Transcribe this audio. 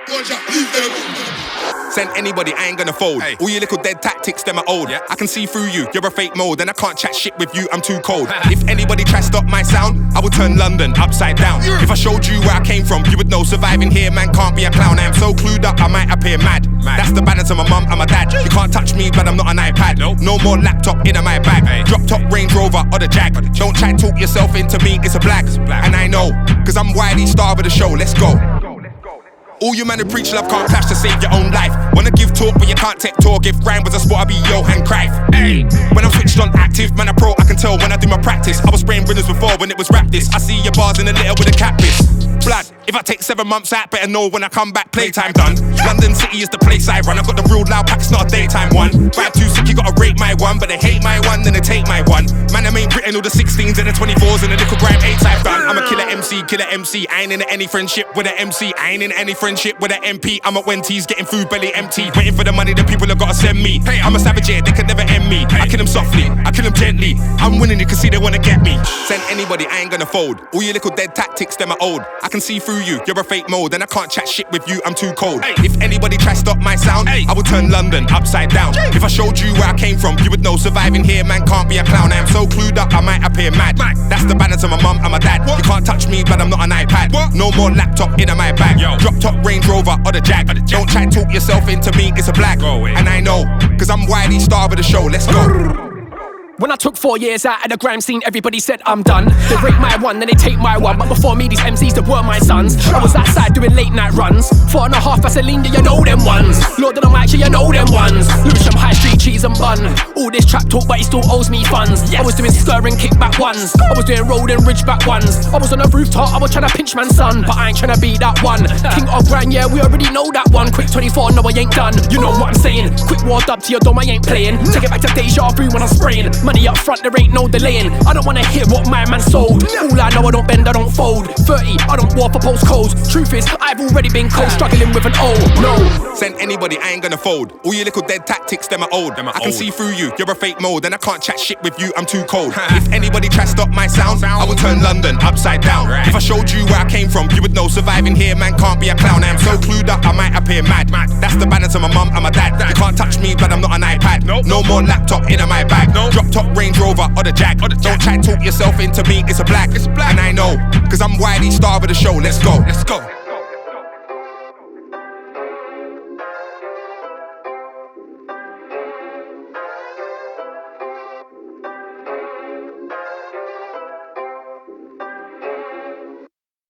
Send anybody, I ain't gonna fold. Hey. All your little dead tactics, them are old. Yeah. I can see through you, you're a fake mold, and I can't chat shit with you, I'm too cold. If anybody tries to stop my sound, I will turn London upside down. If I showed you where I came from, you would know surviving here, man, can't be a clown. I am so clued up, I might appear mad. That's the balance of my mum and my dad. You can't touch me, but I'm not an iPad. No more laptop in my bag. Hey. Drop top Range Rover or the Jag. Don't try to talk yourself into me, it's a blag. And I know, cause I'm Wiley, star of the show, let's go. All you man who preach love can't clash to save your own life. Wanna give talk but you can't take talk. If rhyme was a sport I'd be Johan Cruyff. Hey. When I'm switched on active, man a pro, I can tell when I do my practice. I was spraying winners before when it was rap this. I see your bars in the litter with a cat piss. Blood, if I take 7 months out, better know when I come back, playtime done. London City is the place I run. I got the real loud pack, it's not a daytime one. Vibe too sick, you gotta rate my one. But they hate my one, then they take my one. Man, I ain't written all the 16s and the 24s and the little grime 8s I've done. I'm a killer MC. I ain't in any friendship with an MC. I ain't in any friendship with an MP. I'm at Wendy's getting food belly empty. Waiting for the money, the people have gotta send me. Hey, I'm a savage, yeah, they can never end me. I kill them softly, I kill them gently. I'm winning, you can see they wanna get me. Send anybody, I ain't gonna fold. All your little dead tactics, them are old. I can see through you, you're a fake mold, and I can't chat shit with you, I'm too cold. Hey. If anybody tries to stop my sound, I will turn London upside down. If I showed you where I came from, you would know surviving here, man, can't be a clown. I am so clued up, I might appear mad. That's the balance of my mum and my dad. You can't touch me, but I'm not an iPad. No more laptop in my bag. Drop top Range Rover or the Jag. Don't try to talk yourself into me, it's a blag. And I know, cause I'm Wiley, star of the show, let's go. When I took 4 years out of the grime scene, everybody said I'm done. They rate my one, then they take my one. But before me, these MCs, they were my sons. I was outside doing late night runs. 4.5 Vaseline, yeah, you know them ones. Lord of the mic, yeah, you know them ones. Lewisham High Street, cheese and bun. All this trap talk, but he still owes me funds. I was doing stirring kickback ones. I was doing road and ridgeback ones. I was on a rooftop, I was trying to pinch man's son. But I ain't trying to be that one. King of Grand, yeah, we already know that one. Quick 24, no, I ain't done. You know what I'm saying? Quick war dub to your dome, I ain't playing. Take it back to deja vu when I'm spraying. Money up front, there ain't no delaying. I don't wanna hear what my man sold. All I know, I don't bend, I don't fold. 30, I don't war for postcodes. Truth is, I've already been cold, struggling with an O. No. Send anybody, I ain't gonna fold. All your little dead tactics, them are old. I can see through you, you're a fake mold, and I can't chat shit with you, I'm too cold. If anybody tries to stop my sound, I will turn London upside down. If I showed you where I came from, you would know surviving here, man, can't be a clown. I am so clued up, I might appear mad. That's the balance of my mum and my dad. You can't touch me, but I'm not an iPad. No more laptop in my bag. Drop top Range Rover or the Jag. Don't try to talk yourself into me, it's a blag. And I know, cause I'm Wiley, star of the show, let's go.